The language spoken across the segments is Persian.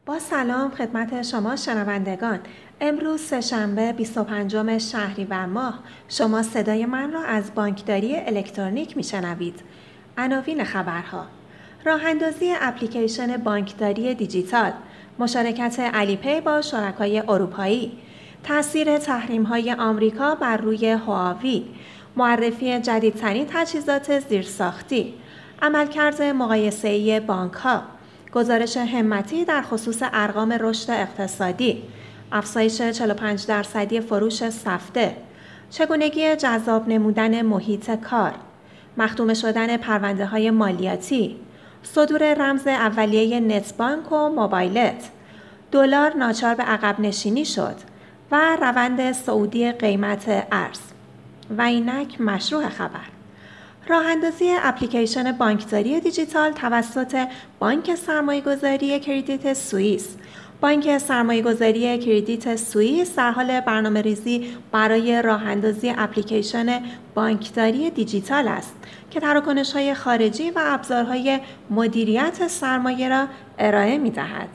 با سلام خدمت شما شنوندگان. امروز سه‌شنبه 25 شهریور ماه شما صدای من را از بانکداری الکترونیک میشنوید. عناوین خبرها: راه اندازی اپلیکیشن بانکداری دیجیتال، مشارکت علیپی با شرکای اروپایی، تاثیر تحریم‌های آمریکا بر روی هواوی، معرفی جدیدترین تجهیزات زیرساختی، عملکرد مقایسه‌ای بانک‌ها، گزارش همتی در خصوص ارقام رشد اقتصادی، افزایش 45% فروش سفته، چگونگی جذاب نمودن محیط کار، مختوم شدن پرونده‌های مالیاتی، صدور رمز اولیه نتبانک و موبایلت، دلار ناچار به عقب نشینی شد و روند صعودی قیمت ارز. و اینک مشروع خبر: راه اندازی اپلیکیشن بانکداری دیجیتال توسط بانک سرمایه‌گذاری کردیت سوئیس. بانک سرمایه‌گذاری کردیت سوئیس در حال برنامه‌ریزی برای راه اندازی اپلیکیشن بانکداری دیجیتال است که تراکنش‌های خارجی و ابزارهای مدیریت سرمایه را ارائه می‌دهد.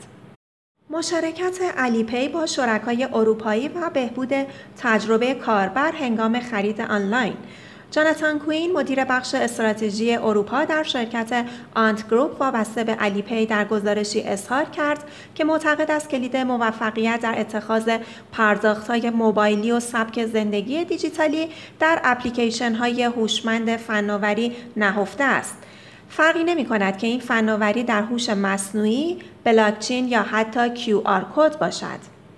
مشارکت علیپی با شرکای اروپایی و بهبود تجربه کاربر هنگام خرید آنلاین. جاناتان کوین، مدیر بخش استراتژی اروپا در شرکت آنت گروپ وابسته به علیپی، در گزارشی اظهار کرد که معتقد است کلید موفقیت در اتخاذ پرداخت‌های موبایلی و سبک زندگی دیجیتالی در اپلیکیشن‌های هوشمند فناوری نهفته است. فرقی نمی‌کند که این فناوری در هوش مصنوعی، بلاکچین یا حتی QR کد باشد.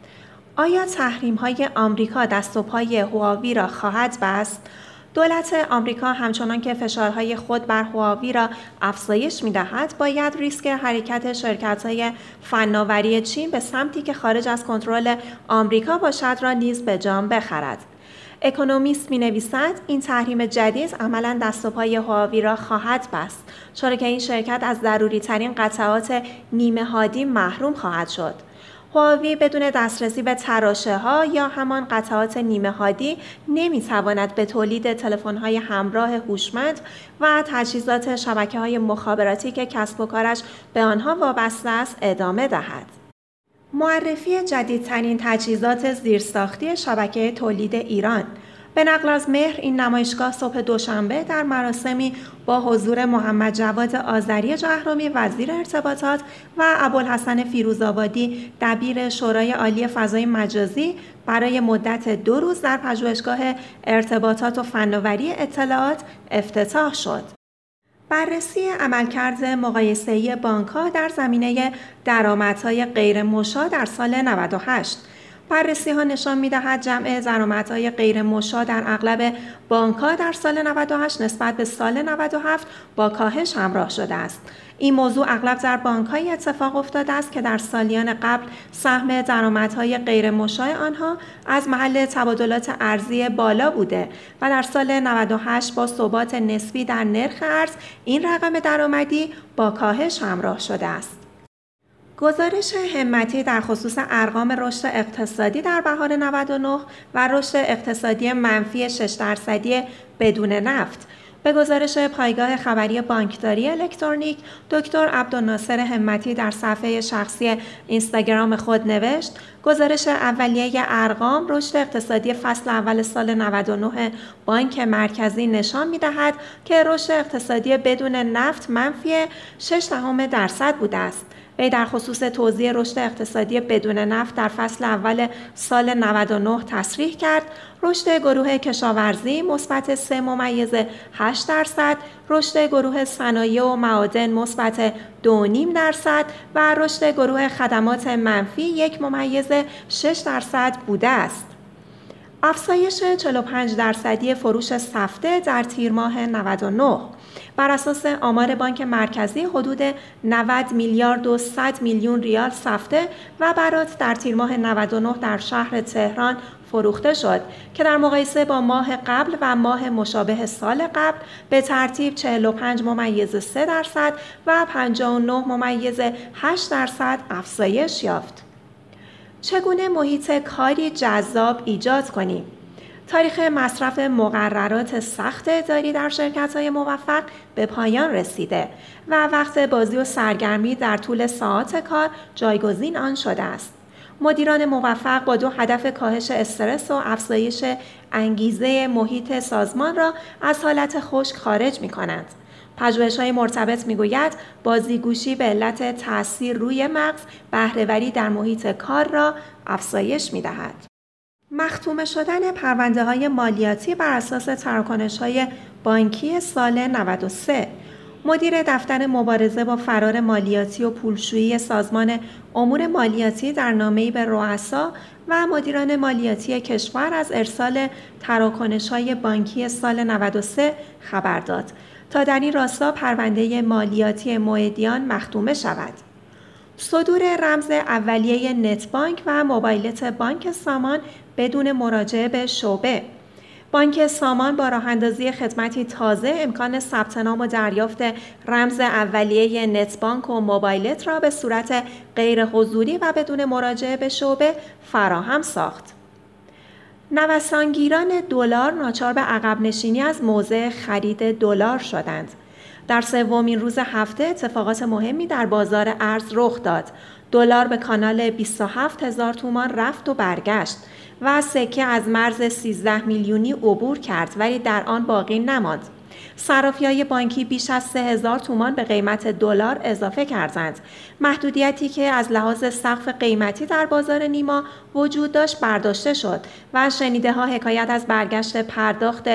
آیا تحریم‌های آمریکا دست و پای هواوی را خواهد بست؟ دولت آمریکا همچنان که فشارهای خود بر هواوی را افزایش می‌دهد، باید ریسک حرکت شرکت‌های فناوری چین به سمتی که خارج از کنترل آمریکا باشد را نیز به جان بخرد. اکونومیست می‌نویسد این تحریم جدید عملاً دست و پای هواوی را خواهد بست، چرا که این شرکت از ضروری‌ترین قطعات نیمه هادی محروم خواهد شد. هواوی بدون دسترسی به تراشه‌ها یا همان قطعات نیمه هادی نمی‌تواند به تولید تلفن‌های همراه هوشمند و تجهیزات شبکه‌های مخابراتی که کسب و کارش به آنها وابسته است ادامه دهد. معرفی جدیدترین تجهیزات زیرساختی شبکه تولید ایران. به نقل از مهر، این نمایشگاه صبح دوشنبه در مراسمی با حضور محمد جواد آذری جهرومی وزیر ارتباطات و ابوالحسن فیروزآبادی دبیر شورای عالی فضای مجازی برای مدت 2 روز در پژوهشگاه ارتباطات و فناوری اطلاعات افتتاح شد. بررسی عملکرد مقایسه‌ای بانک‌ها در زمینه درآمدهای غیرمشاع در سال 98. بررسی‌ها نشان می‌دهد جمع درآمدهای غیرمشاع در اغلب بانک‌ها در سال 98 نسبت به سال 97 با کاهش همراه شده است. این موضوع اغلب در بانک‌های اتفاق افتاده است که در سالیان قبل سهم درآمدهای غیرمشاع آنها از محل تبادلات ارزی بالا بوده و در سال 98 با ثبات نسبی در نرخ ارز این رقم درآمدی با کاهش همراه شده است. گزارش همتی در خصوص ارقام رشد اقتصادی در بهار 99 و رشد اقتصادی منفی 6% بدون نفت. به گزارش پایگاه خبری بانکداری الکترونیک، دکتر عبدالناصر همتی در صفحه شخصی اینستاگرام خود نوشت: گزارش اولیه ارقام رشد اقتصادی فصل اول سال 99 بانک مرکزی نشان می‌دهد که رشد اقتصادی بدون نفت منفی 0.6% بوده است. وی در خصوص توزیع رشد اقتصادی بدون نفت در فصل اول سال 99 تصریح کرد: رشد گروه کشاورزی مثبت 3.8%، رشد گروه صنایع و معادن مثبت 2.5% و رشد گروه خدمات منفی 1.6% بوده است. افزایش 45% فروش سفته در تیر ماه 99. بر اساس آمار بانک مرکزی حدود 90 میلیارد و 100 میلیون ریال سفته و برات در تیر ماه 99 در شهر تهران فروخته شد که در مقایسه با ماه قبل و ماه مشابه سال قبل به ترتیب 45.3% و 59.8% افزایش یافت. چگونه محیط کاری جذاب ایجاد کنیم؟ تاریخ مصرف مقررات سخت اداری در شرکت‌های موفق به پایان رسیده و وقت بازی و سرگرمی در طول ساعات کار جایگزین آن شده است. مدیران موفق با 2 هدف کاهش استرس و افزایش انگیزه محیط سازمان را از حالت خشک خارج می‌کنند. پژوهش‌های مرتبط می‌گوید بازیگوشی به علت تأثیر روی مغز بهره‌وری در محیط کار را افزایش می‌دهد. مختومه شدن پرونده‌های مالیاتی بر اساس تراکنش‌های بانکی سال 93. مدیر دفتر مبارزه با فرار مالیاتی و پولشویی سازمان امور مالیاتی در نامه‌ای به رؤسا و مدیران مالیاتی کشور از ارسال تراکنش‌های بانکی سال 93 خبر داد تا در این راستا پرونده مالیاتی معدیان مختومه شود. صدور رمز اولیه نت بانک و موبایلت بانک سامان بدون مراجعه به شعبه. بانک سامان با راه‌اندازی خدمتی تازه امکان ثبت نام و دریافت رمز اولیه نت بانک و موبایلت را به صورت غیر حضوری و بدون مراجعه به شعبه فراهم ساخت. نوسانگیران دلار ناچار به عقب نشینی از موضع خرید دلار شدند. در سومین روز هفته اتفاقات مهمی در بازار ارز رخ داد. دلار به کانال 27,000 تومان رفت و برگشت و سکه از مرز 13 میلیونی عبور کرد ولی در آن باقی نماند. صرافی‌های بانکی بیش از 3,000 تومان به قیمت دلار اضافه کردند. محدودیتی که از لحاظ سقف قیمتی در بازار نیما وجود داشت برداشته شد و شنیده‌ها حکایت از برگشت پرداخت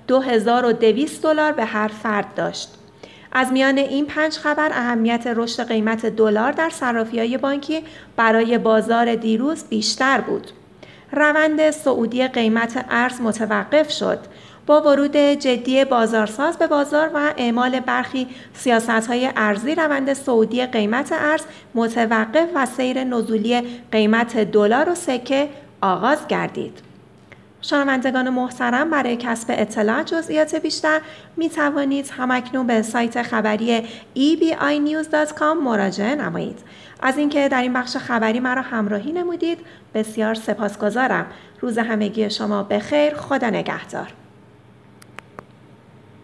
$2,200 به هر فرد داشت. از میان این 5 خبر اهمیت رشد قیمت دلار در صرافی‌های بانکی برای بازار دیروز بیشتر بود. روند صعودی قیمت ارز متوقف شد. با ورود جدی بازارساز به بازار و اعمال برخی سیاست‌های ارزی روند صعودی قیمت ارز متوقف و سیر نزولی قیمت دلار و سکه آغاز گردید. شنوندگان محترم، برای کسب اطلاعات جزئیات بیشتر می توانید همکنون به سایت خبری ebinews.com مراجعه نمایید. از اینکه در این بخش خبری مرا همراهی نمودید بسیار سپاسگزارم. روز همگی شما بخیر. خدا نگهدار.